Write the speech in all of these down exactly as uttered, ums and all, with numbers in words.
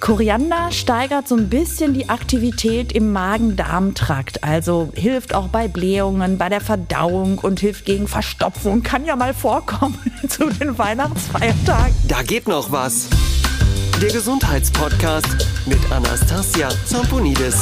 Koriander steigert so ein bisschen die Aktivität im Magen-Darm-Trakt. Also hilft auch bei Blähungen, bei der Verdauung und hilft gegen Verstopfung. Kann ja mal vorkommen zu den Weihnachtsfeiertagen. Da geht noch was. Der Gesundheitspodcast mit Anastasia Zamponidis.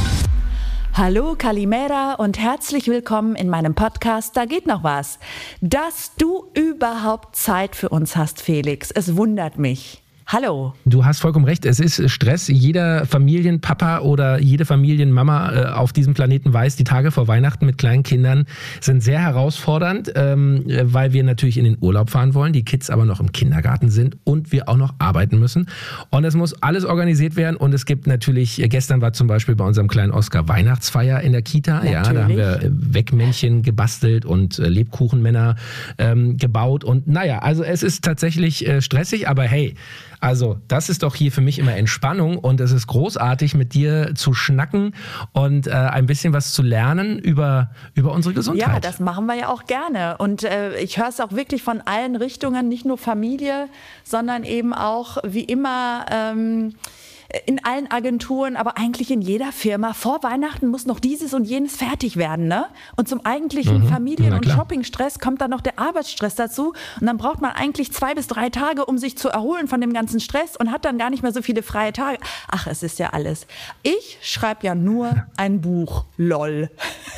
Hallo, Kalimera und herzlich willkommen in meinem Podcast Da geht noch was. Dass du überhaupt Zeit für uns hast, Felix, es wundert mich. Hallo. Du hast vollkommen recht, es ist Stress. Jeder Familienpapa oder jede Familienmama äh, auf diesem Planeten weiß, die Tage vor Weihnachten mit kleinen Kindern sind sehr herausfordernd, ähm, weil wir natürlich in den Urlaub fahren wollen, die Kids aber noch im Kindergarten sind und wir auch noch arbeiten müssen. Und es muss alles organisiert werden und es gibt natürlich, gestern war zum Beispiel bei unserem kleinen Oscar Weihnachtsfeier in der Kita. Natürlich. Ja, da haben wir Wegmännchen gebastelt und äh, Lebkuchenmänner ähm, gebaut und naja, also es ist tatsächlich äh, stressig, aber hey, also das ist doch hier für mich immer Entspannung und es ist großartig, mit dir zu schnacken und äh, ein bisschen was zu lernen über, über unsere Gesundheit. Ja, das machen wir ja auch gerne und äh, ich höre es auch wirklich von allen Richtungen, nicht nur Familie, sondern eben auch wie immer ähm, in allen Agenturen, aber eigentlich in jeder Firma. Vor Weihnachten muss noch dieses und jenes fertig werden, ne? Und zum eigentlichen mhm. Familien- und Shoppingstress kommt dann noch der Arbeitsstress dazu. Und dann braucht man eigentlich zwei bis drei Tage, um sich zu erholen von dem ganzen Stress und hat dann gar nicht mehr so viele freie Tage. Ach, es ist ja alles. Ich schreibe ja nur ein Buch, lol.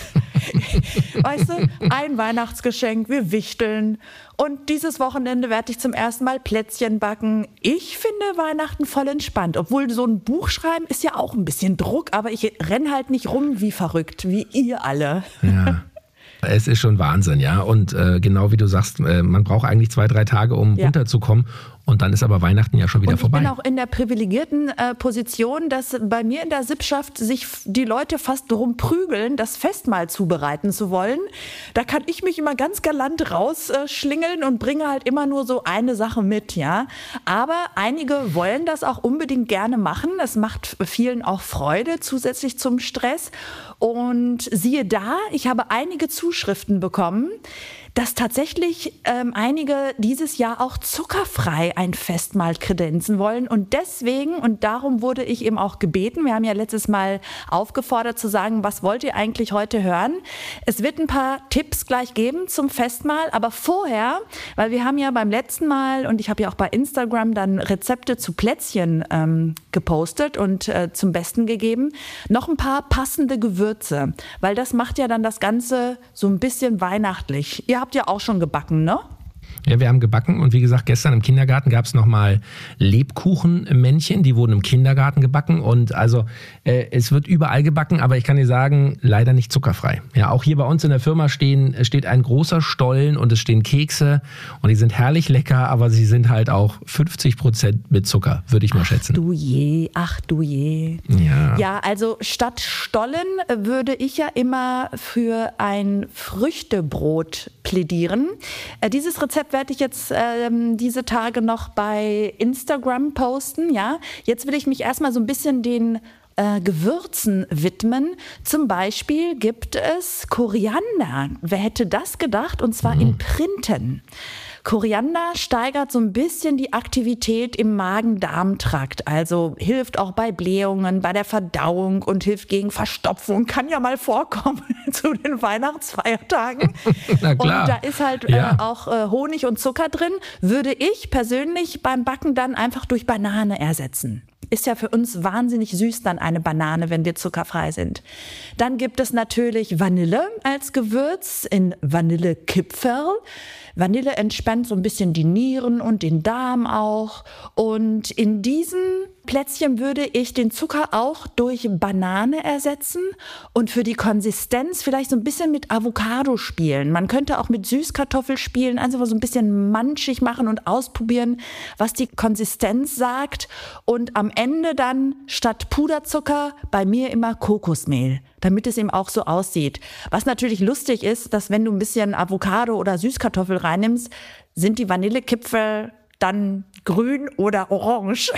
Weißt du, ein Weihnachtsgeschenk, wir wichteln und dieses Wochenende werde ich zum ersten Mal Plätzchen backen. Ich finde Weihnachten voll entspannt, obwohl so ein Buch schreiben ist ja auch ein bisschen Druck, aber ich renne halt nicht rum wie verrückt, wie ihr alle. Ja. Es ist schon Wahnsinn, ja. Und äh, genau wie du sagst, äh, man braucht eigentlich zwei, drei Tage, um ja. runterzukommen. Und dann ist aber Weihnachten ja schon wieder und ich vorbei. Ich bin auch in der privilegierten äh, Position, dass bei mir in der Sippschaft sich die Leute fast darum prügeln, das Festmahl zubereiten zu wollen. Da kann ich mich immer ganz galant rausschlingeln äh, und bringe halt immer nur so eine Sache mit, ja. Aber einige wollen das auch unbedingt gerne machen. Es macht vielen auch Freude zusätzlich zum Stress. Und siehe da, ich habe einige Zuschriften bekommen, dass tatsächlich ähm, einige dieses Jahr auch zuckerfrei ein Festmahl kredenzen wollen. Und deswegen, und darum wurde ich eben auch gebeten, wir haben ja letztes Mal aufgefordert zu sagen, was wollt ihr eigentlich heute hören? Es wird ein paar Tipps gleich geben zum Festmahl, aber vorher, weil wir haben ja beim letzten Mal, und ich habe ja auch bei Instagram dann Rezepte zu Plätzchen ähm, gepostet und äh, zum Besten gegeben, noch ein paar passende Gewürze, weil das macht ja dann das Ganze so ein bisschen weihnachtlich. Ihr habt ja auch schon gebacken, ne? Ja, wir haben gebacken und wie gesagt, gestern im Kindergarten gab es nochmal Lebkuchenmännchen, die wurden im Kindergarten gebacken und also äh, es wird überall gebacken, aber ich kann dir sagen, leider nicht zuckerfrei. Ja, auch hier bei uns in der Firma stehen, steht ein großer Stollen und es stehen Kekse und die sind herrlich lecker, aber sie sind halt auch fünfzig Prozent mit Zucker, würde ich mal ach schätzen. Ach du je, ach du je. Ja. Ja, also statt Stollen würde ich ja immer für ein Früchtebrot plädieren. Äh, dieses Rezept werde ich jetzt ähm, diese Tage noch bei Instagram posten. Ja, jetzt will ich mich erstmal so ein bisschen den äh, Gewürzen widmen. Zum Beispiel gibt es Koriander. Wer hätte das gedacht? Und zwar mhm. in Printen. Koriander steigert so ein bisschen die Aktivität im Magen-Darm-Trakt, also hilft auch bei Blähungen, bei der Verdauung und hilft gegen Verstopfung. Kann ja mal vorkommen zu den Weihnachtsfeiertagen. Na klar. Und da ist halt ja. äh, auch äh, Honig und Zucker drin. Würde ich persönlich beim Backen dann einfach durch Banane ersetzen. Ist ja für uns wahnsinnig süß dann eine Banane, wenn wir zuckerfrei sind. Dann gibt es natürlich Vanille als Gewürz in Vanillekipferl. Vanille entspannt so ein bisschen die Nieren und den Darm auch. Und in diesen Plätzchen würde ich den Zucker auch durch Banane ersetzen und für die Konsistenz vielleicht so ein bisschen mit Avocado spielen. Man könnte auch mit Süßkartoffel spielen, einfach so ein bisschen manchig machen und ausprobieren, was die Konsistenz sagt. Und am Ende dann statt Puderzucker bei mir immer Kokosmehl, damit es eben auch so aussieht. Was natürlich lustig ist, dass wenn du ein bisschen Avocado oder Süßkartoffel reinnimmst, sind die Vanillekipferl dann grün oder orange.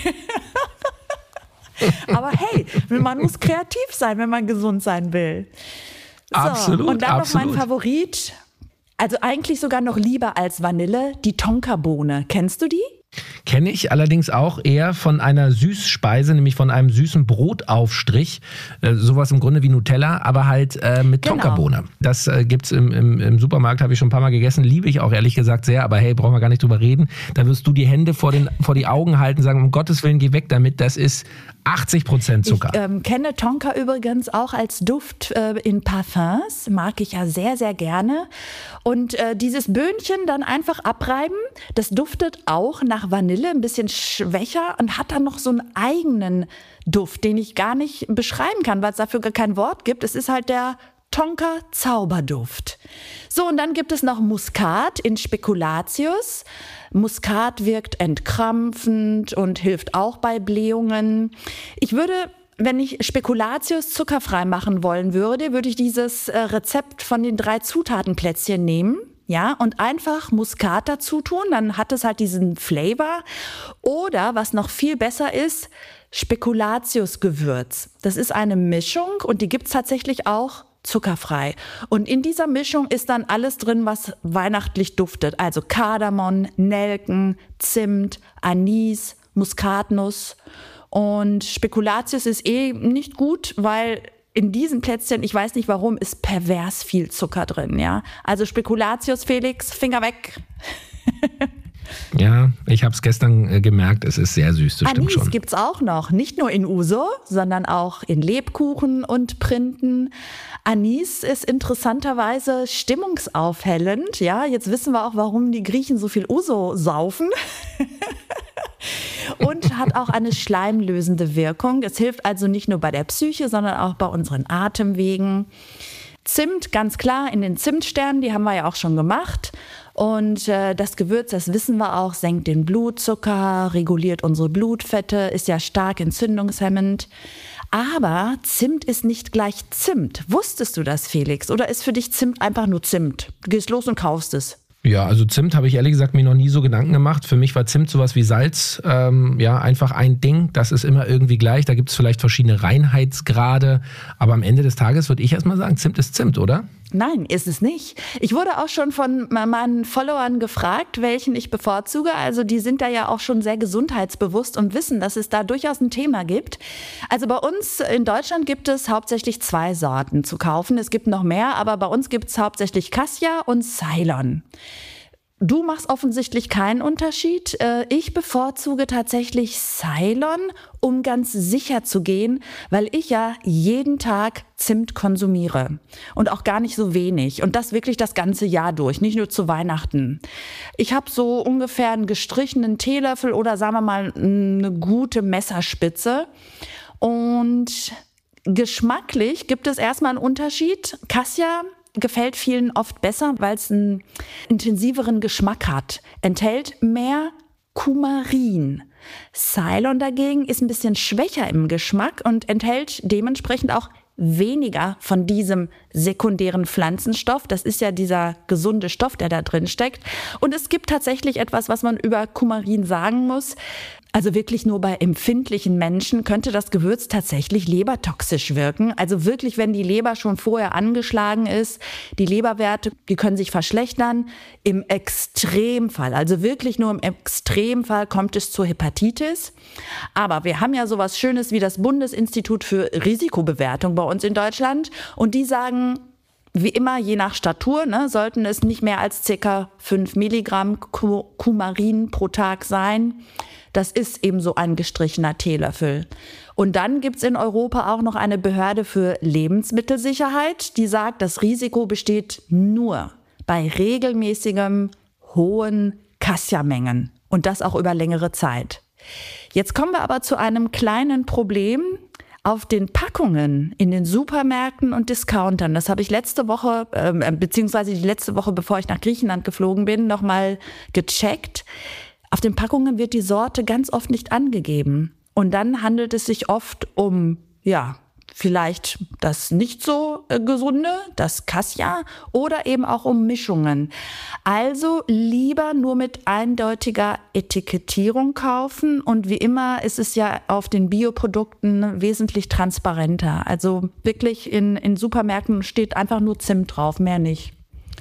Aber hey, man muss kreativ sein, wenn man gesund sein will. So, absolut, und dann absolut. noch mein Favorit, also eigentlich sogar noch lieber als Vanille, die Tonkabohne. Kennst du die? Kenne ich allerdings auch eher von einer Süßspeise, nämlich von einem süßen Brotaufstrich. Äh, sowas im Grunde wie Nutella, aber halt äh, mit Genau. Tonkabohne. Das äh, gibt's im, im, im Supermarkt, habe ich schon ein paar Mal gegessen. Liebe ich auch ehrlich gesagt sehr, aber hey, brauchen wir gar nicht drüber reden. Da wirst du die Hände vor, den, vor die Augen halten, sagen, um Gottes Willen, geh weg damit. Das ist achtzig Prozent Zucker. Ich ähm, kenne Tonka übrigens auch als Duft äh, in Parfums. Mag ich ja sehr, sehr gerne. Und äh, dieses Böhnchen dann einfach abreiben. Das duftet auch nach Vanille, ein bisschen schwächer und hat dann noch so einen eigenen Duft, den ich gar nicht beschreiben kann, weil es dafür gar kein Wort gibt. Es ist halt der Tonka Zauberduft. So, und dann gibt es noch Muskat in Spekulatius. Muskat wirkt entkrampfend und hilft auch bei Blähungen. Ich würde, wenn ich Spekulatius zuckerfrei machen wollen würde, würde ich dieses äh, Rezept von den drei Zutatenplätzchen nehmen. Ja, und einfach Muskat dazu tun, dann hat es halt diesen Flavor. Oder, was noch viel besser ist, Spekulatius-Gewürz. Das ist eine Mischung und die gibt's tatsächlich auch zuckerfrei. Und in dieser Mischung ist dann alles drin, was weihnachtlich duftet. Also Kardamom, Nelken, Zimt, Anis, Muskatnuss. Und Spekulatius ist eh nicht gut, weil in diesen Plätzchen, ich weiß nicht warum, ist pervers viel Zucker drin, ja. Also Spekulatius, Felix, Finger weg. Ja, ich habe es gestern äh, gemerkt, es ist sehr süß, das stimmt Anis schon. gibt's auch noch, nicht nur in Uso, sondern auch in Lebkuchen und Printen. Anis ist interessanterweise stimmungsaufhellend, ja. Jetzt wissen wir auch, warum die Griechen so viel Uso saufen. Und hat auch eine schleimlösende Wirkung. Es hilft also nicht nur bei der Psyche, sondern auch bei unseren Atemwegen. Zimt, ganz klar, in den Zimtsternen, die haben wir ja auch schon gemacht. Und äh, das Gewürz, das wissen wir auch, senkt den Blutzucker, reguliert unsere Blutfette, ist ja stark entzündungshemmend. Aber Zimt ist nicht gleich Zimt. Wusstest du das, Felix? Oder ist für dich Zimt einfach nur Zimt? Du gehst los und kaufst es. Ja, also Zimt habe ich ehrlich gesagt mir noch nie so Gedanken gemacht. Für mich war Zimt sowas wie Salz, ähm, ja, einfach ein Ding. Das ist immer irgendwie gleich. Da gibt es vielleicht verschiedene Reinheitsgrade. Aber am Ende des Tages würde ich erstmal sagen, Zimt ist Zimt, oder? Nein, ist es nicht. Ich wurde auch schon von meinen Followern gefragt, welchen ich bevorzuge. Also die sind da ja auch schon sehr gesundheitsbewusst und wissen, dass es da durchaus ein Thema gibt. Also bei uns in Deutschland gibt es hauptsächlich zwei Sorten zu kaufen. Es gibt noch mehr, aber bei uns gibt es hauptsächlich Cassia und Ceylon. Du machst offensichtlich keinen Unterschied. Ich bevorzuge tatsächlich Ceylon, um ganz sicher zu gehen, weil ich ja jeden Tag Zimt konsumiere und auch gar nicht so wenig und das wirklich das ganze Jahr durch, nicht nur zu Weihnachten. Ich habe so ungefähr einen gestrichenen Teelöffel oder sagen wir mal eine gute Messerspitze und geschmacklich gibt es erstmal einen Unterschied. Cassia gefällt vielen oft besser, weil es einen intensiveren Geschmack hat. Enthält mehr Kumarin. Ceylon dagegen ist ein bisschen schwächer im Geschmack und enthält dementsprechend auch weniger von diesem sekundären Pflanzenstoff. Das ist ja dieser gesunde Stoff, der da drin steckt. Und es gibt tatsächlich etwas, was man über Kumarin sagen muss. Also wirklich nur bei empfindlichen Menschen könnte das Gewürz tatsächlich lebertoxisch wirken. Also wirklich, wenn die Leber schon vorher angeschlagen ist, die Leberwerte, die können sich verschlechtern. Im Extremfall, also wirklich nur im Extremfall kommt es zur Hepatitis. Aber wir haben ja sowas Schönes wie das Bundesinstitut für Risikobewertung bei uns in Deutschland. Und die sagen, wie immer, je nach Statur, ne, sollten es nicht mehr als ca. fünf Milligramm Kumarin pro Tag sein. Das ist eben so ein gestrichener Teelöffel. Und dann gibt's in Europa auch noch eine Behörde für Lebensmittelsicherheit, die sagt, das Risiko besteht nur bei regelmäßigem hohen Cassia-Mengen und das auch über längere Zeit. Jetzt kommen wir aber zu einem kleinen Problem. Auf den Packungen in den Supermärkten und Discountern, das habe ich letzte Woche, äh, beziehungsweise die letzte Woche, bevor ich nach Griechenland geflogen bin, nochmal gecheckt. Auf den Packungen wird die Sorte ganz oft nicht angegeben. Und dann handelt es sich oft um, ja, vielleicht das nicht so äh, gesunde, das Cassia oder eben auch um Mischungen. Also lieber nur mit eindeutiger Etikettierung kaufen und wie immer ist es ja auf den Bioprodukten wesentlich transparenter. Also wirklich in, in Supermärkten steht einfach nur Zimt drauf, mehr nicht.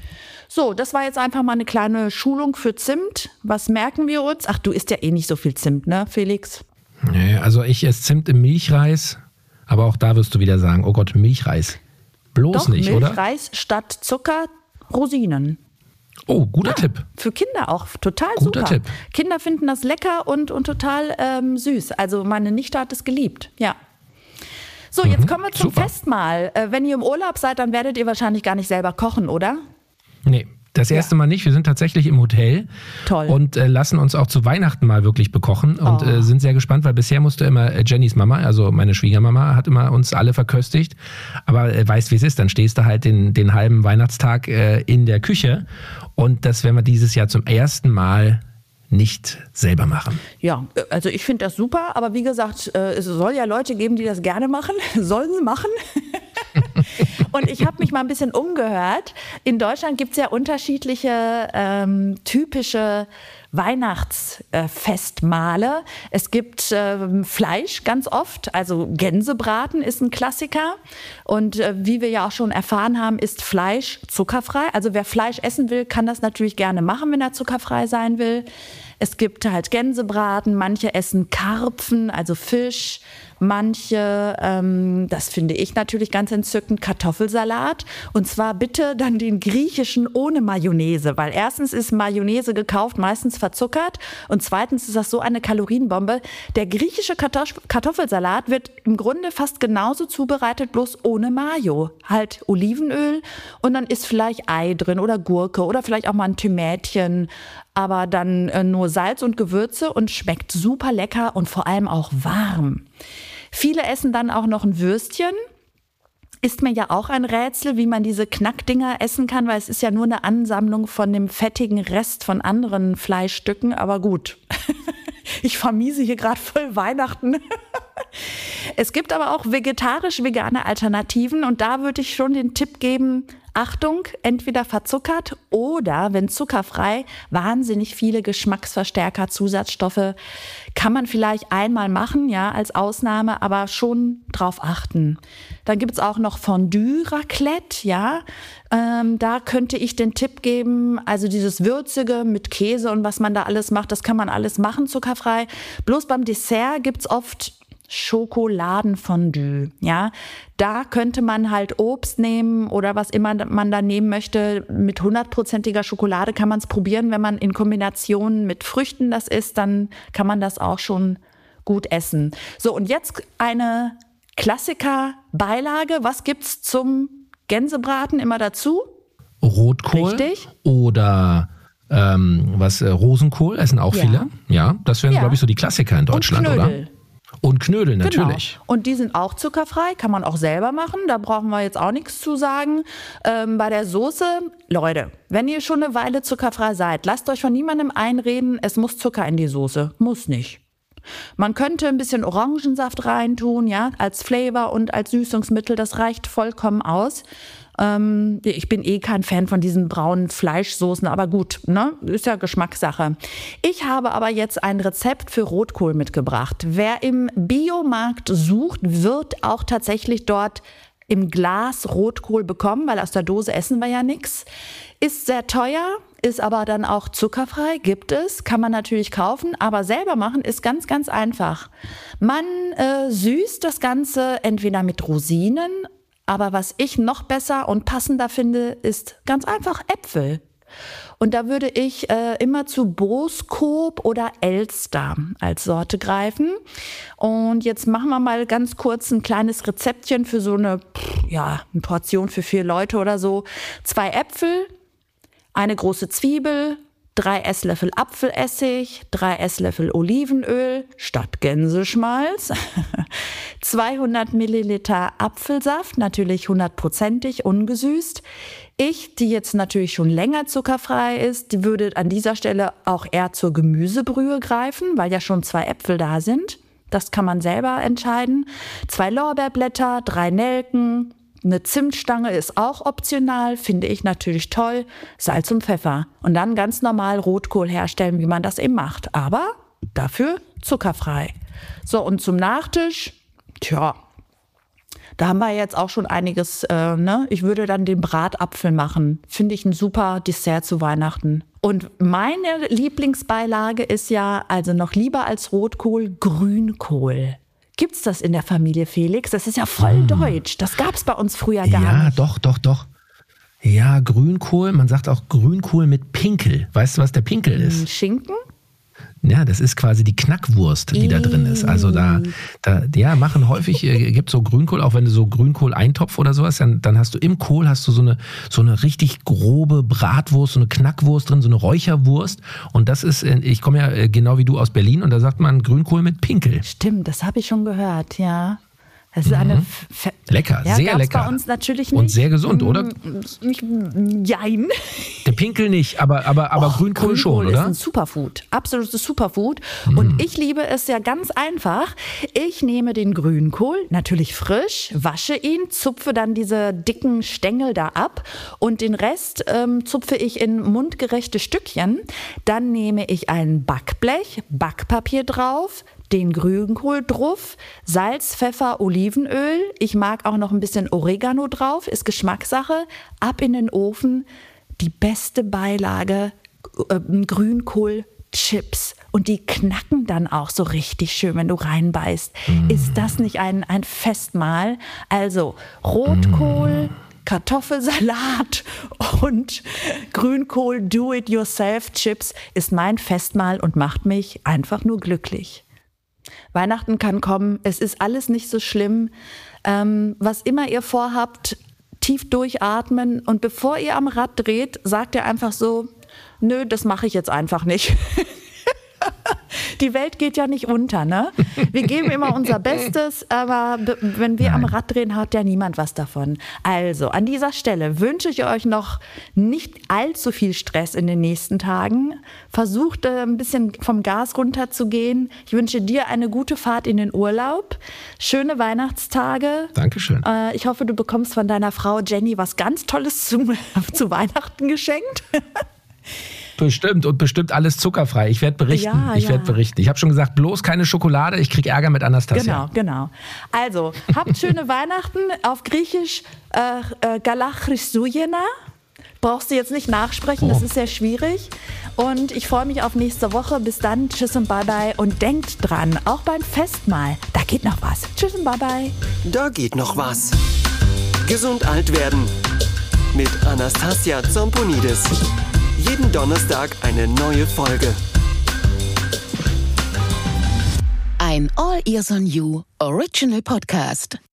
So, das war jetzt einfach mal eine kleine Schulung für Zimt. Was merken wir uns? Ach, du isst ja eh nicht so viel Zimt, ne, Felix? Nee, also ich esse Zimt im Milchreis, aber auch da wirst du wieder sagen, oh Gott, Milchreis. Bloß Doch, nicht, Milchreis oder? Milchreis statt Zucker, Rosinen. Oh, guter ja, Tipp. Für Kinder auch total guter super. Tipp. Kinder finden das lecker und, und total ähm, süß. Also meine Nichte hat es geliebt, ja. So, jetzt Mhm, kommen wir zum super. Festmahl. Äh, wenn ihr im Urlaub seid, dann werdet ihr wahrscheinlich gar nicht selber kochen, oder? Nee, das erste Ja. Mal nicht. Wir sind tatsächlich im Hotel. Toll. Und äh, lassen uns auch zu Weihnachten mal wirklich bekochen. Und Oh. äh, sind sehr gespannt, weil bisher musste immer äh, Jennys Mama, also meine Schwiegermama, hat immer uns alle verköstigt. Aber äh, weißt, wie es ist, dann stehst du halt den, den halben Weihnachtstag äh, in der Küche. Und das werden wir dieses Jahr zum ersten Mal nicht selber machen. Ja, also ich finde das super, aber wie gesagt, äh, es soll ja Leute geben, die das gerne machen. Sollen sie machen. Und ich habe mich mal ein bisschen umgehört. In Deutschland gibt es ja unterschiedliche ähm, typische Weihnachtsfestmahle. Es gibt äh, Fleisch ganz oft, also Gänsebraten ist ein Klassiker. Und äh, wie wir ja auch schon erfahren haben, ist Fleisch zuckerfrei. Also wer Fleisch essen will, kann das natürlich gerne machen, wenn er zuckerfrei sein will. Es gibt halt Gänsebraten, manche essen Karpfen, also Fisch, manche, ähm, das finde ich natürlich ganz entzückend, Kartoffelsalat. Und zwar bitte dann den griechischen ohne Mayonnaise, weil erstens ist Mayonnaise gekauft meistens verzuckert und zweitens ist das so eine Kalorienbombe. Der griechische Kartoff- Kartoffelsalat wird im Grunde fast genauso zubereitet, bloß ohne Mayo. Halt Olivenöl und dann ist vielleicht Ei drin oder Gurke oder vielleicht auch mal ein Tomätchen, aber dann äh, nur Salz und Gewürze und schmeckt super lecker und vor allem auch warm. Viele essen dann auch noch ein Würstchen. Ist mir ja auch ein Rätsel, wie man diese Knackdinger essen kann, weil es ist ja nur eine Ansammlung von dem fettigen Rest von anderen Fleischstücken, aber gut. Ich vermiese hier gerade voll Weihnachten. Es gibt aber auch vegetarisch-vegane Alternativen und da würde ich schon den Tipp geben, Achtung, entweder verzuckert oder, wenn zuckerfrei, wahnsinnig viele Geschmacksverstärker, Zusatzstoffe. Kann man vielleicht einmal machen, ja, als Ausnahme, aber schon drauf achten. Dann gibt's auch noch Fondue-Raclette, ja. Ähm, da könnte ich den Tipp geben, also dieses Würzige mit Käse und was man da alles macht, das kann man alles machen, zuckerfrei. Bloß beim Dessert gibt's oft Schokoladenfondue, ja. Da könnte man halt Obst nehmen oder was immer man da nehmen möchte. Mit hundertprozentiger Schokolade kann man es probieren. Wenn man in Kombination mit Früchten das isst, dann kann man das auch schon gut essen. So, und jetzt eine Klassiker-Beilage. Was gibt's zum Gänsebraten immer dazu? Rotkohl. Richtig. Oder ähm, was, äh, Rosenkohl essen auch Ja. viele. Ja, das wären, Ja. glaube ich, so die Klassiker in Deutschland, Und oder? Knödel. Und Knödel, natürlich. Genau. Und die sind auch zuckerfrei, kann man auch selber machen. Da brauchen wir jetzt auch nichts zu sagen. Ähm, bei der Soße, Leute, wenn ihr schon eine Weile zuckerfrei seid, lasst euch von niemandem einreden, es muss Zucker in die Soße. Muss nicht. Man könnte ein bisschen Orangensaft reintun, ja, als Flavor und als Süßungsmittel. Das reicht vollkommen aus. Ähm, ich bin eh kein Fan von diesen braunen Fleischsoßen, aber gut, ne, ist ja Geschmackssache. Ich habe aber jetzt ein Rezept für Rotkohl mitgebracht. Wer im Biomarkt sucht, wird auch tatsächlich dort im Glas Rotkohl bekommen, weil aus der Dose essen wir ja nichts. Ist sehr teuer, ist aber dann auch zuckerfrei, gibt es, kann man natürlich kaufen, aber selber machen ist ganz, ganz einfach. Man äh, süßt das Ganze entweder mit Rosinen, aber was ich noch besser und passender finde, ist ganz einfach Äpfel. Und da würde ich äh, immer zu Boskop oder Elster als Sorte greifen. Und jetzt machen wir mal ganz kurz ein kleines Rezeptchen für so eine, ja, eine Portion für vier Leute oder so. Zwei Äpfel, eine große Zwiebel, drei Esslöffel Apfelessig, drei Esslöffel Olivenöl statt Gänseschmalz, zweihundert Milliliter Apfelsaft, natürlich hundertprozentig ungesüßt. Ich, die jetzt natürlich schon länger zuckerfrei ist, die würde an dieser Stelle auch eher zur Gemüsebrühe greifen, weil ja schon zwei Äpfel da sind. Das kann man selber entscheiden. Zwei Lorbeerblätter, drei Nelken, eine Zimtstange ist auch optional, finde ich natürlich toll. Salz und Pfeffer. Und dann ganz normal Rotkohl herstellen, wie man das eben macht. Aber dafür zuckerfrei. So, und zum Nachtisch, tja, Da haben wir jetzt auch schon einiges, äh, ne? Ich würde dann den Bratapfel machen. Finde ich ein super Dessert zu Weihnachten. Und meine Lieblingsbeilage ist ja, also noch lieber als Rotkohl, Grünkohl. Gibt's das in der Familie, Felix? Das ist ja voll mm. deutsch. Das gab's bei uns früher gar ja, nicht. Ja, doch, doch, doch. Ja, Grünkohl, man sagt auch Grünkohl mit Pinkel. Weißt du, was der Pinkel ist? Schinken? Ja, das ist quasi die Knackwurst, die da drin ist. Also da, da ja, machen häufig, äh, gibt so Grünkohl, auch wenn du so Grünkohl-Eintopf oder sowas, dann, dann hast du im Kohl hast du so eine, so eine richtig grobe Bratwurst, so eine Knackwurst drin, so eine Räucherwurst. Und das ist, ich komme ja äh, genau wie du aus Berlin und da sagt man Grünkohl mit Pinkel. Stimmt, das habe ich schon gehört, ja. Das ist eine mhm. Fe- lecker, ja, sehr lecker. Bei uns natürlich nicht. Und sehr gesund, oder? Jein. Der Pinkel nicht, aber, aber, aber Och, Grünkohl, Grünkohl schon, oder? ist ein Superfood, absolutes Superfood. Mm. Und ich liebe es ja ganz einfach. Ich nehme den Grünkohl, natürlich frisch, wasche ihn, zupfe dann diese dicken Stängel da ab und den Rest ähm, zupfe ich in mundgerechte Stückchen. Dann nehme ich ein Backblech, Backpapier drauf, den Grünkohl drauf, Salz, Pfeffer, Olivenöl. Ich mag auch noch ein bisschen Oregano drauf, ist Geschmackssache. Ab in den Ofen. Die beste Beilage, äh, Grünkohlchips. Und die knacken dann auch so richtig schön, wenn du reinbeißt. Mm. Ist das nicht ein, ein Festmahl? Also Rotkohl, mm. Kartoffelsalat und Grünkohl Do-it-yourself-Chips ist mein Festmahl und macht mich einfach nur glücklich. Weihnachten kann kommen, es ist alles nicht so schlimm. Ähm, was immer ihr vorhabt, tief durchatmen und bevor ihr am Rad dreht, sagt ihr einfach so, nö, das mache ich jetzt einfach nicht. Die Welt geht ja nicht unter, ne? Wir geben immer unser Bestes, aber b- wenn wir Nein. am Rad drehen, hat ja niemand was davon. Also, an dieser Stelle wünsche ich euch noch nicht allzu viel Stress in den nächsten Tagen. Versucht äh, ein bisschen vom Gas runterzugehen. Ich wünsche dir eine gute Fahrt in den Urlaub. Schöne Weihnachtstage. Dankeschön. Äh, ich hoffe, du bekommst von deiner Frau Jenny was ganz Tolles zu, zu Weihnachten geschenkt. Bestimmt und bestimmt alles zuckerfrei. Ich werde berichten. Ja, ich ja. werde berichten. Ich habe schon gesagt, bloß keine Schokolade. Ich kriege Ärger mit Anastasia. Genau, genau. Also, habt schöne Weihnachten. Auf Griechisch äh, äh, Gala Christougena. Brauchst du jetzt nicht nachsprechen, oh. das ist sehr schwierig. Und ich freue mich auf nächste Woche. Bis dann, tschüss und bye bye. Und denkt dran, auch beim Festmahl, da geht noch was. Tschüss und bye bye. Da geht noch was. Gesund alt werden. Mit Anastasia Zomponidis. Jeden Donnerstag eine neue Folge. Ein All Ears on You Original Podcast.